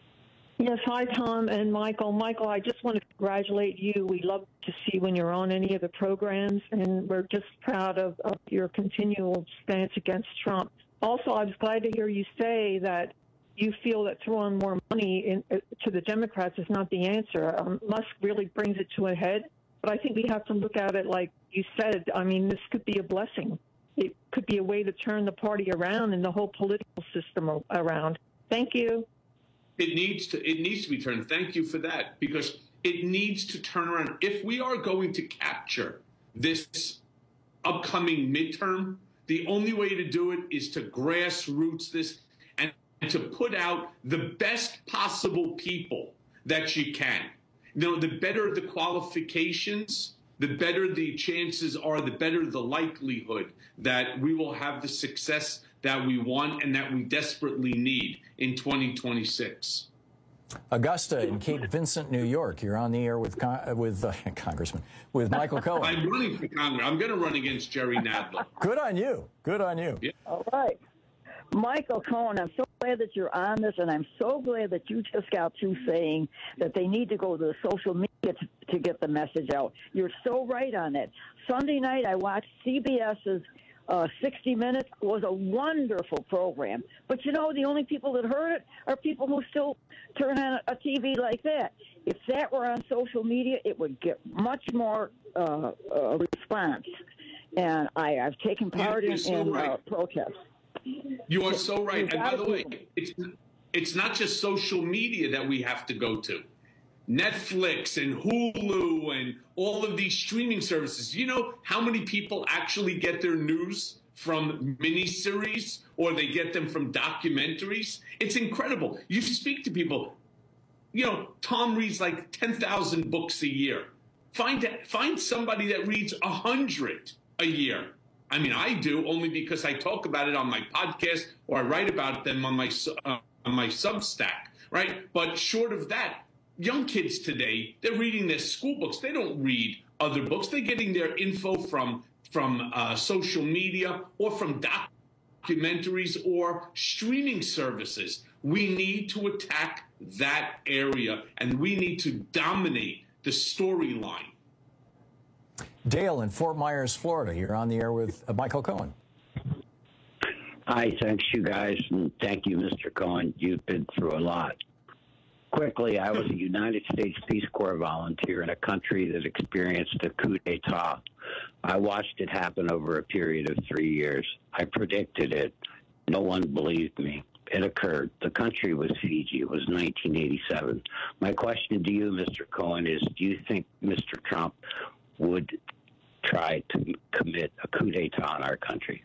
Yes, hi, Tom and Michael. Michael, I just want to congratulate you. We love to see when you're on any of the programs, and we're just proud of your continual stance against Trump. Also, I was glad to hear you say that you feel that throwing more money to the Democrats is not the answer. Musk really brings it to a head, but I think we have to look at it like you said. I mean, this could be a blessing. It could be a way to turn the party around and the whole political system around. Thank you. It needs to be turned. Thank you for that, because it needs to turn around. If we are going to capture this upcoming midterm, the only way to do it is to grassroots this and to put out the best possible people that you can. You know, the better the qualifications, the better the chances are, the better the likelihood that we will have the success that we want and that we desperately need in 2026. Augusta in Cape Vincent, New York. You're on the air with Congressman, with Michael Cohen. I'm running for Congress. I'm going to run against Jerry Nadler. Good on you. Good on you. Yeah. All right. Michael Cohen, I'm so glad that you're on this, and I'm so glad that you just got through saying that they need to go to the social media to get the message out. You're so right on that. Sunday night, I watched CBS's 60 Minutes. Was a wonderful program. But, you know, the only people that heard it are people who still turn on a TV like that. If that were on social media, it would get much more response. And I've taken part in protests. You are so right. And by the way, it's not just social media that we have to go to. Netflix and Hulu and all of these streaming services. You know how many people actually get their news from miniseries, or they get them from documentaries? It's incredible. You speak to people. You know, Tom reads like 10,000 books a year. Find somebody that reads 100 a year. I mean, I do, only because I talk about it on my podcast or I write about them on my Substack, right? But short of that, young kids today, they're reading their school books. They don't read other books. They're getting their info from social media or from documentaries or streaming services. We need to attack that area, and we need to dominate the storyline. Dale in Fort Myers, Florida. You're on the air with Michael Cohen. Hi, thanks you guys, and thank you, Mr. Cohen. You've been through a lot. Quickly, I was a United States Peace Corps volunteer in a country that experienced a coup d'etat. I watched it happen over a period of 3 years. I predicted it. No one believed me. It occurred. The country was Fiji. It was 1987. My question to you, Mr. Cohen, is do you think Mr. Trump would try to commit a coup d'etat in our country?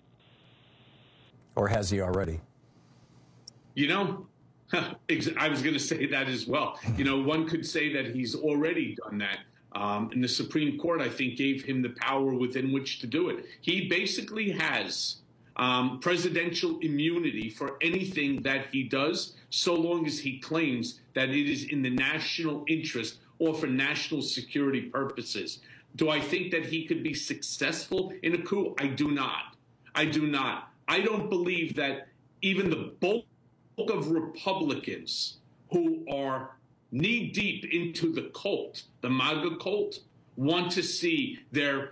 Or has he already? You know, I was going to say that as well. You know, one could say that he's already done that. And the Supreme Court, I think, gave him the power within which to do it. He basically has presidential immunity for anything that he does, so long as he claims that it is in the national interest or for national security purposes. Do I think that he could be successful in a coup? I do not. I do not. I don't believe that even the bulk of Republicans who are knee-deep into the cult, the MAGA cult, want to see their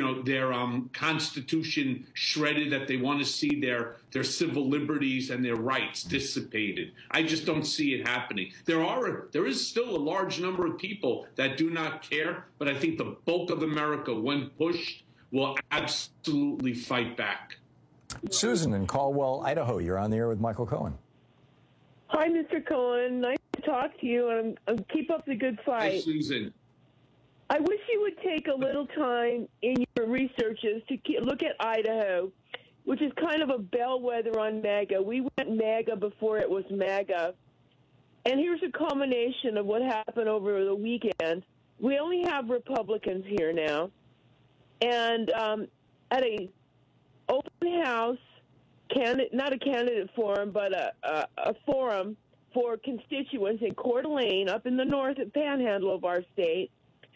Constitution shredded, that they want to see their civil liberties and their rights dissipated. I just don't see it happening. There is still a large number of people that do not care, but I think the bulk of America, when pushed, will absolutely fight back. Susan in Caldwell, Idaho. You're on the air with Michael Cohen. Hi, Mr. Cohen. Nice to talk to you, and keep up the good fight. Hi, Susan. I wish you would take a little time in your researches to look at Idaho. which is kind of a bellwether on MAGA. We went MAGA before it was MAGA. And here's a culmination of what happened over the weekend. We only have Republicans here now. And at a open house, not a candidate forum, but a forum for constituents in Coeur d'Alene, up in the north panhandle of our state,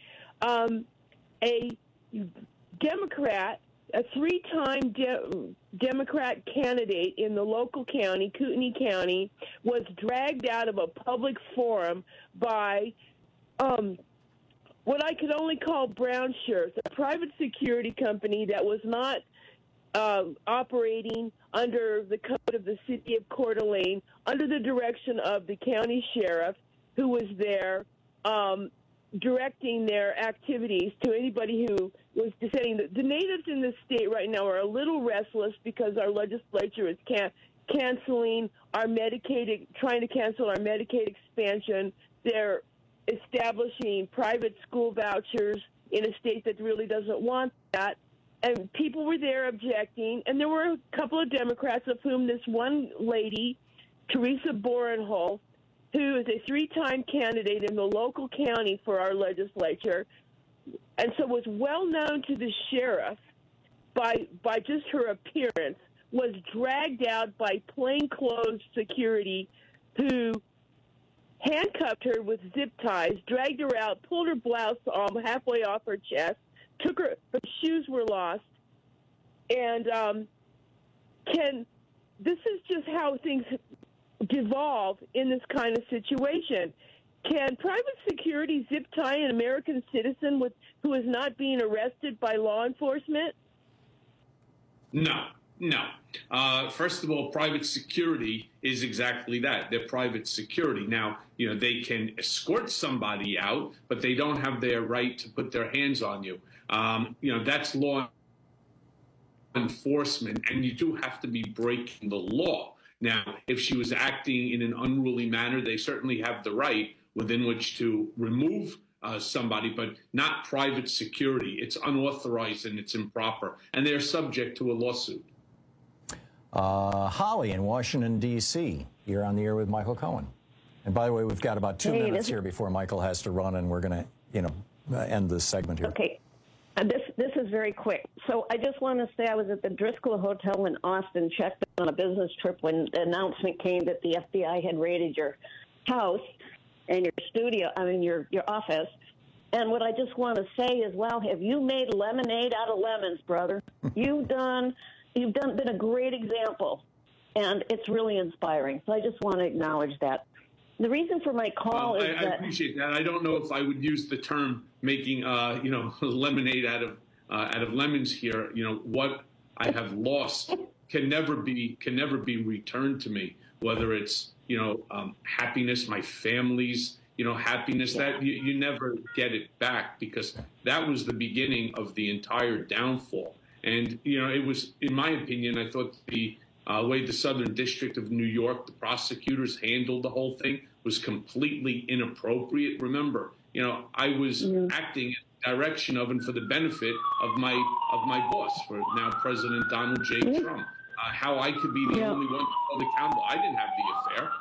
a Democrat, a three-time Democrat candidate in the local county, Kootenai County, was dragged out of a public forum by what I could only call brown shirts, a private security company that was not operating under the code of the city of Coeur d'Alene, under the direction of the county sheriff, who was there directing their activities to anybody who was dissenting. The natives in the state right now are a little restless because our legislature is canceling our Medicaid, trying to cancel our Medicaid expansion. They're establishing private school vouchers in a state that really doesn't want that. And people were there objecting, and there were a couple of Democrats, of whom this one lady, Teresa Borenholz, who is a three-time candidate in the local county for our legislature, and so was well known to the sheriff by just her appearance, was dragged out by plainclothes security who handcuffed her with zip ties, dragged her out, pulled her blouse halfway off her chest, her shoes were lost, and this is just how things devolve in this kind of situation. Can private security zip tie an American citizen who is not being arrested by law enforcement? No. First of all, private security is exactly that. They're private security. Now, they can escort somebody out, but they don't have their right to put their hands on you. That's law enforcement, and you do have to be breaking the law. Now, if she was acting in an unruly manner, they certainly have the right within which to remove somebody, but not private security. It's unauthorized and it's improper, and they're subject to a lawsuit. Holly in Washington, D.C., you're on the air with Michael Cohen. And by the way, we've got about 2 minutes here before Michael has to run, and we're going to, end this segment here. Okay. This is very quick. So I just want to say I was at the Driscoll Hotel in Austin, checked on a business trip when the announcement came that the FBI had raided your house and your studio, your office. And what I just want to say is, wow, have you made lemonade out of lemons, brother? You've been a great example, and it's really inspiring. So I just want to acknowledge that. The reason for my call is I appreciate that. I don't know if I would use the term making, lemonade out of lemons here. What I have lost can never be returned to me. Whether it's happiness, my family's happiness, that you never get it back, because that was the beginning of the entire downfall. And it was, in my opinion, I thought the way the Southern District of New York, the prosecutors handled the whole thing was completely inappropriate. Remember, I was acting in the direction of and for the benefit of my boss, for now President Donald J. Trump. How I could be the only one to hold accountable. I didn't have the affair,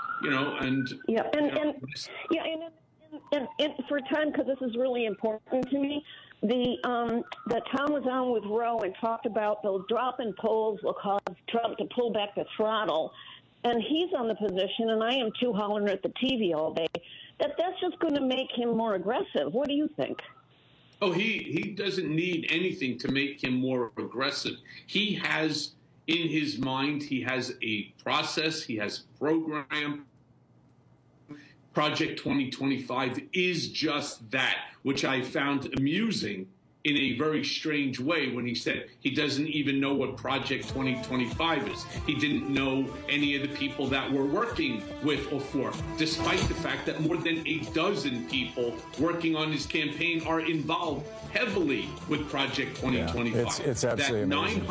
and for time, because this is really important to me. That Tom was on with Roe and talked about the drop in polls will cause Trump to pull back the throttle, and he's on the position, and I am too, hollering at the TV all day, that's just going to make him more aggressive. What do you think? Oh, he doesn't need anything to make him more aggressive. He has in his mind, he has a process, he has a program. Project 2025 is just that, which I found amusing in a very strange way when he said he doesn't even know what Project 2025 is. He didn't know any of the people that we're working with or for, despite the fact that more than a dozen people working on his campaign are involved heavily with Project 2025. Yeah, it's absolutely amazing.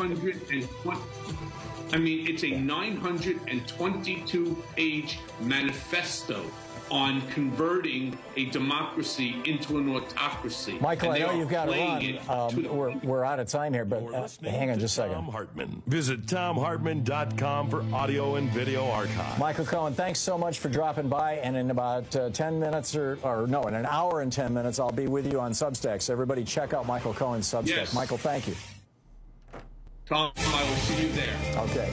It's a 922-page manifesto on converting a democracy into an autocracy. Michael, And I they know are you've got to playing run. it We're out of time here, but hang on just a second. Thom Hartmann. Visit ThomHartmann.com for audio and video archive. Michael Cohen, thanks so much for dropping by. And in about 10 minutes in an hour and 10 minutes, I'll be with you on Substack. So everybody check out Michael Cohen's Substack. Yes. Michael, thank you. Tom, I will see you there. Okay.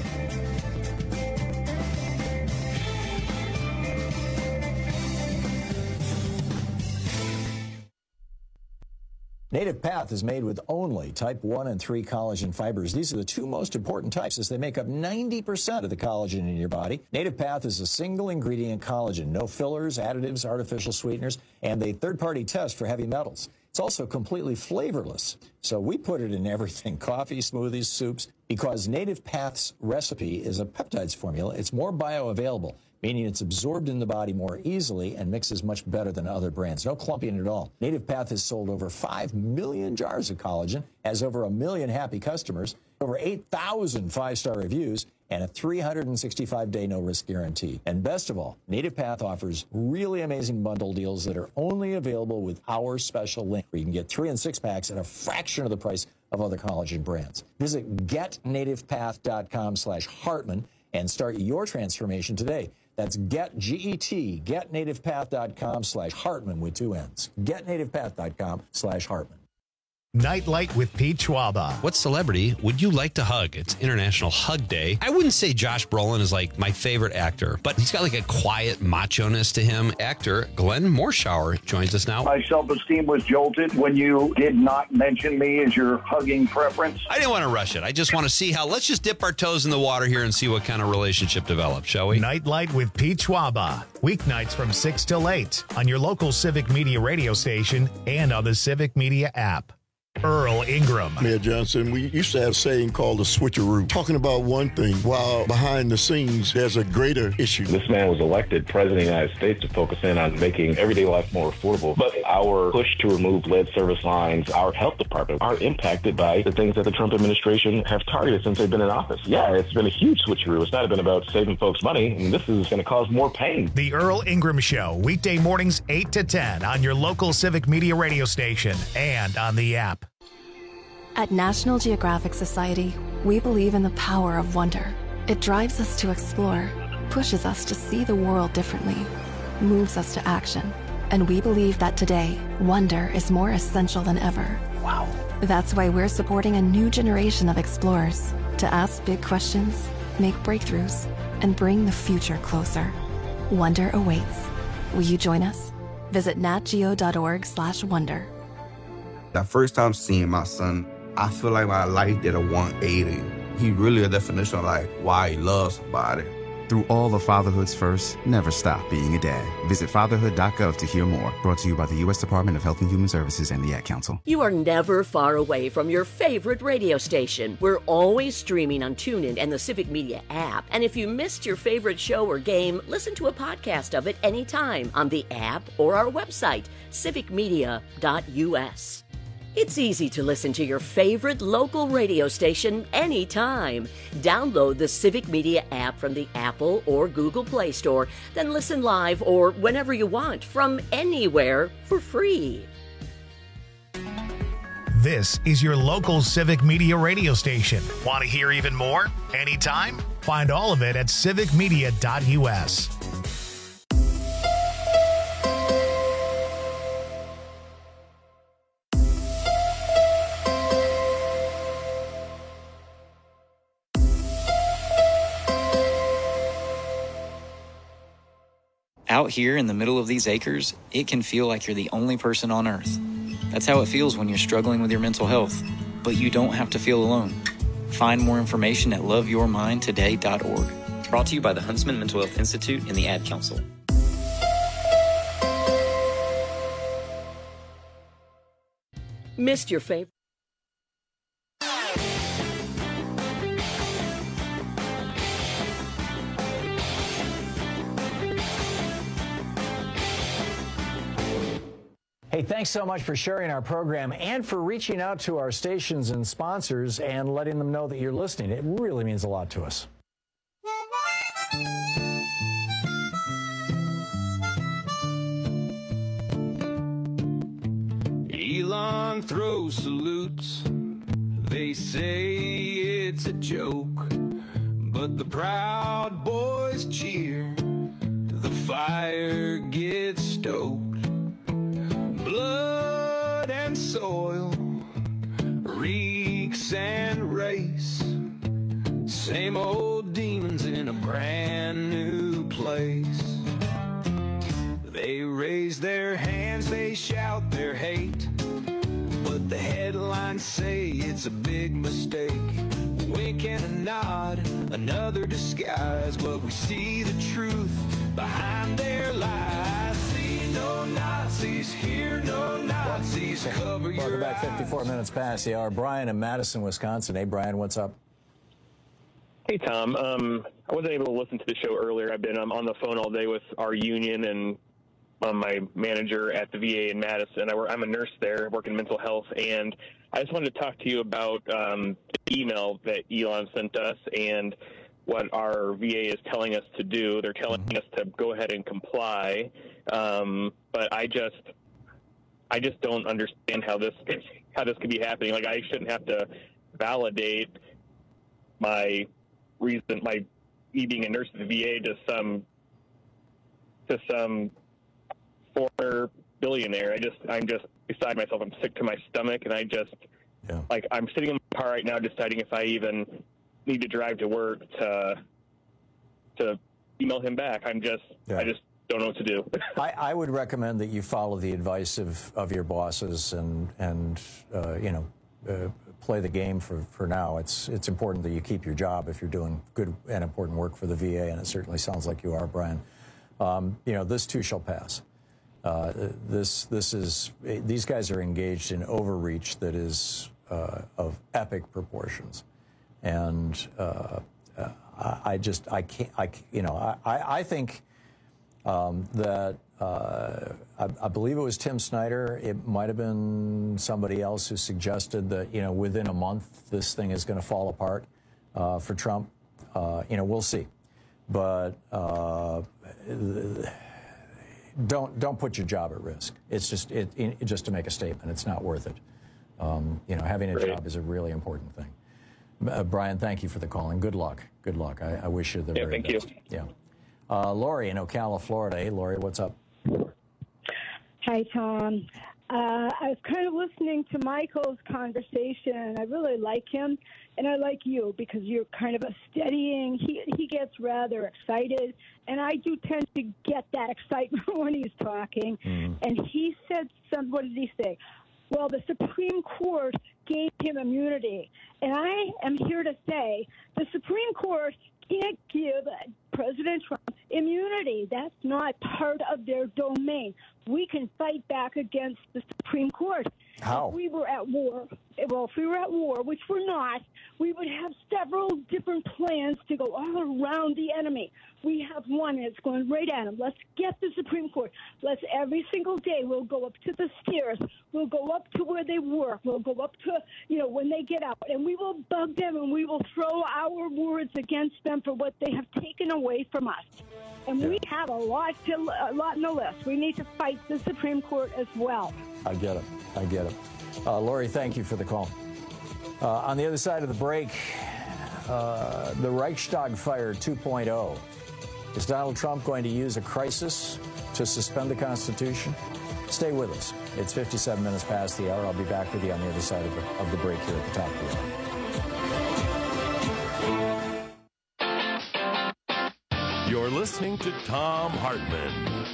Native Path is made with only type 1 and 3 collagen fibers. These are the two most important types as they make up 90% of the collagen in your body. Native Path is a single ingredient collagen, no fillers, additives, artificial sweeteners, and a third-party test for heavy metals. It's also completely flavorless. So we put it in everything, coffee, smoothies, soups, because Native Path's recipe is a peptides formula. It's more bioavailable, meaning it's absorbed in the body more easily and mixes much better than other brands. No clumping at all. Native Path has sold over 5 million jars of collagen, has over 1 million happy customers, over 8,000 five-star reviews, and a 365-day no-risk guarantee. And best of all, Native Path offers really amazing bundle deals that are only available with our special link, where you can get 3 and 6 packs at a fraction of the price of other collagen brands. Visit getnativepath.com/Hartmann and start your transformation today. That's getnativepath.com/Hartmann with 2 N's. Getnativepath.com/Hartmann. Nightlight with Pete Schwaba. What celebrity would you like to hug? It's International Hug Day. I wouldn't say Josh Brolin is like my favorite actor, but he's got like a quiet macho-ness to him. Actor Glenn Morshower joins us now. My self-esteem was jolted when you did not mention me as your hugging preference. I didn't want to rush it. I just want to see how, let's just dip our toes in the water here and see what kind of relationship develops, shall we? Nightlight with Pete Schwaba. Weeknights from 6 till 8 on your local Civic Media radio station and on the Civic Media app. Earl Ingram. Mayor Johnson, we used to have a saying called the switcheroo, talking about one thing while behind the scenes there's a greater issue. This man was elected president of the United States to focus in on making everyday life more affordable. But our push to remove lead service lines, our health department, are impacted by the things that the Trump administration have targeted since they've been in office. Yeah, it's been a huge switcheroo. It's not been about saving folks money, and this is going to cause more pain. The Earl Ingram Show, weekday mornings 8 to 10 on your local Civic Media radio station and on the app. At National Geographic Society, we believe in the power of wonder. It drives us to explore, pushes us to see the world differently, moves us to action. And we believe that today, wonder is more essential than ever. Wow. That's why we're supporting a new generation of explorers to ask big questions, make breakthroughs, and bring the future closer. Wonder awaits. Will you join us? Visit natgeo.org/wonder. The first time seeing my son, I feel like my life did a 180. He really a definition of like why he loves somebody. Through all of fatherhood's first, never stop being a dad. Visit fatherhood.gov to hear more. Brought to you by the U.S. Department of Health and Human Services and the Ad Council. You are never far away from your favorite radio station. We're always streaming on TuneIn and the Civic Media app. And if you missed your favorite show or game, listen to a podcast of it anytime on the app or our website, civicmedia.us. It's easy to listen to your favorite local radio station anytime. Download the Civic Media app from the Apple or Google Play Store, then listen live or whenever you want from anywhere for free. This is your local Civic Media radio station. Want to hear even more? Anytime? Find all of it at civicmedia.us. Out here in the middle of these acres, it can feel like you're the only person on Earth. That's how it feels when you're struggling with your mental health. But you don't have to feel alone. Find more information at loveyourmindtoday.org. Brought to you by the Huntsman Mental Health Institute and the Ad Council. Missed your favorite? Hey, thanks so much for sharing our program and for reaching out to our stations and sponsors and letting them know that you're listening. It really means a lot to us. Everyone throws salutes. They say it's a joke, but the Proud Boys cheer. The fire gets stoked. Blood and soil, reeks and race. Same old demons in a brand new place. They raise their hands, they shout their hate, but the headlines say it's a big mistake. Wink and a nod, another disguise, but we see the truth behind their lies. See no Nazis, hear no Nazis, cover your Welcome back, 54 minutes past the hour. Brian in Madison, Wisconsin. Hey, Brian, what's up? Hey, Tom. I wasn't able to listen to the show earlier. I've been on the phone all day with our union and my manager at the VA in Madison. I'm a nurse there, working in mental health, and I just wanted to talk to you about the email that Elon sent us and what our VA is telling us to do. They're telling us to go ahead and comply, but I just don't understand how this could be happening. Like, I shouldn't have to validate my me being a nurse at the VA to some former billionaire. I'm just beside myself. I'm sick to my stomach, and I'm sitting in my car right now deciding if I even need to drive to work to email him back. I just don't know what to do. I would recommend that you follow the advice of your bosses and play the game for now. It's important that you keep your job if you're doing good and important work for the VA, and it certainly sounds like you are, Brian. This too shall pass. These guys are engaged in overreach that is of epic proportions, and I think that I believe it was Tim Snyder. It might have been somebody else who suggested that within a month this thing is going to fall apart for Trump. We'll see, but don't put your job at risk. It's just just to make a statement. It's not worth it. Having a job is a really important thing. Brian, thank you for the call and good luck. Good luck. I wish you the very best. Thank you. Yeah. Lori in Ocala, Florida. Hey, Lori, what's up? Hi, Tom. I was kind of listening to Michael's conversation. I really like him, and I like you because you're kind of a steadying. He gets rather excited, and I do tend to get that excitement when he's talking. And he said what did he say? Well, the Supreme Court gave him immunity. And I am here to say the Supreme Court can't give President Trump immunity. That's not part of their domain. We can fight back against the Supreme Court. How? If we were at war, which we're not, we would have several different plans to go all around the enemy. We have one that's going right at him. Let's get the Supreme Court. Let's every single day we'll go up to the stairs. We'll go up to where they work. We'll go up to, when they get out. And we will bug them and we will throw our words against them for what they have taken away from us. And we have a lot in the list. We need to fight the Supreme Court as well. I get it. Lori, thank you for the call. On the other side of the break, the Reichstag fire 2.0. Is Donald Trump going to use a crisis to suspend the Constitution? Stay with us. It's 57 minutes past the hour. I'll be back with you on the other side of the break here at the top of the hour. You're listening to Thom Hartmann.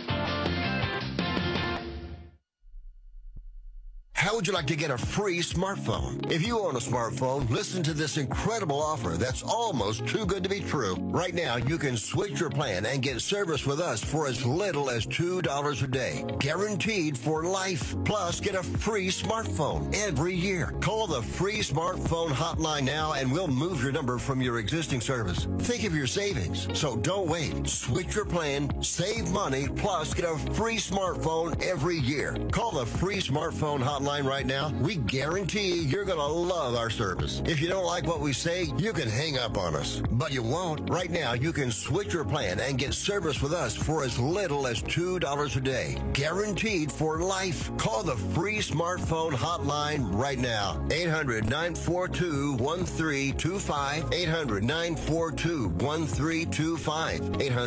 How would you like to get a free smartphone? If you own a smartphone, listen to this incredible offer that's almost too good to be true. Right now, you can switch your plan and get service with us for as little as $2 a day. Guaranteed for life. Plus, get a free smartphone every year. Call the free smartphone hotline now and we'll move your number from your existing service. Think of your savings. So don't wait. Switch your plan, save money, plus get a free smartphone every year. Call the free smartphone hotline Hotline right now, we guarantee you're going to love our service. If you don't like what we say, you can hang up on us. But you won't. Right now, you can switch your plan and get service with us for as little as $2 a day. Guaranteed for life. Call the free smartphone hotline right now. 800-942-1325. 800-942-1325.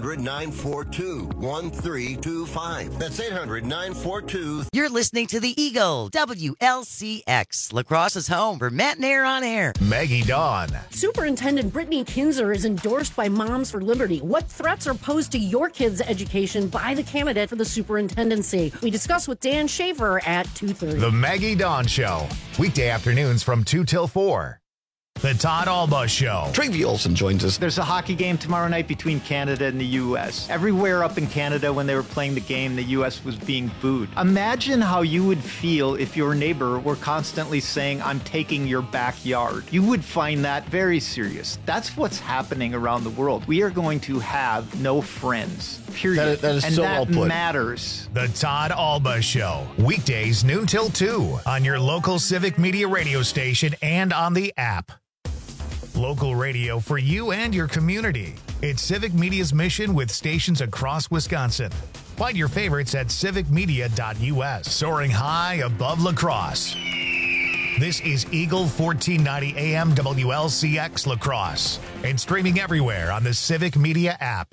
800-942-1325. That's 800-942. You're listening to The Eagle, WLCX, La Crosse's home for Matt and Air on Air. Maggie Dawn. Superintendent Brittany Kinzer is endorsed by Moms for Liberty. What threats are posed to your kids' education by the candidate for the superintendency? We discuss with Dan Schaefer at 2:30. The Maggie Dawn Show. Weekday afternoons from 2 till 4. The Todd Alba Show. Travi Olsen joins us. There's a hockey game tomorrow night between Canada and the U.S. Everywhere up in Canada when they were playing the game, the U.S. was being booed. Imagine how you would feel if your neighbor were constantly saying, "I'm taking your backyard." You would find that very serious. That's what's happening around the world. We are going to have no friends, period. That is and so that well put. matters. The Todd Alba Show. Weekdays noon till 2 on your local Civic Media radio station and on the app. Local radio for you and your community. It's Civic Media's mission with stations across Wisconsin. Find your favorites at civicmedia.us. Soaring high above La Crosse. This is Eagle 1490 AM WLCX La Crosse. And streaming everywhere on the Civic Media app.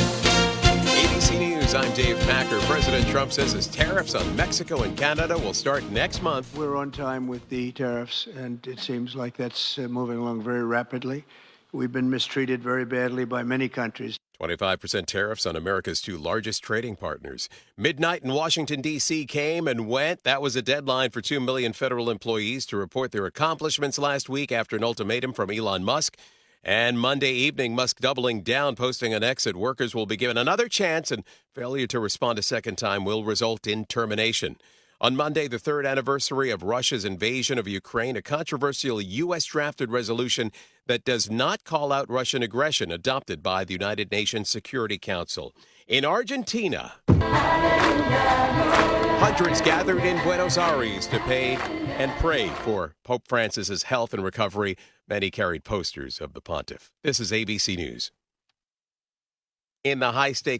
ABC News, I'm Dave Packer. President Trump says his tariffs on Mexico and Canada will start next month. We're on time with the tariffs, and it seems like that's moving along very rapidly. We've been mistreated very badly by many countries. 25% tariffs on America's two largest trading partners. Midnight in Washington, D.C. came and went. That was a deadline for 2 million federal employees to report their accomplishments last week after an ultimatum from Elon Musk. And Monday evening, Musk doubling down, posting an exit. Workers will be given another chance, and failure to respond a second time will result in termination. On Monday, the third anniversary of Russia's invasion of Ukraine, a controversial U.S.-drafted resolution that does not call out Russian aggression adopted by the United Nations Security Council. In Argentina, hundreds gathered in Buenos Aires to pay and pray for Pope Francis's health and recovery. Many carried posters of the pontiff. This is ABC News. In the high-stakes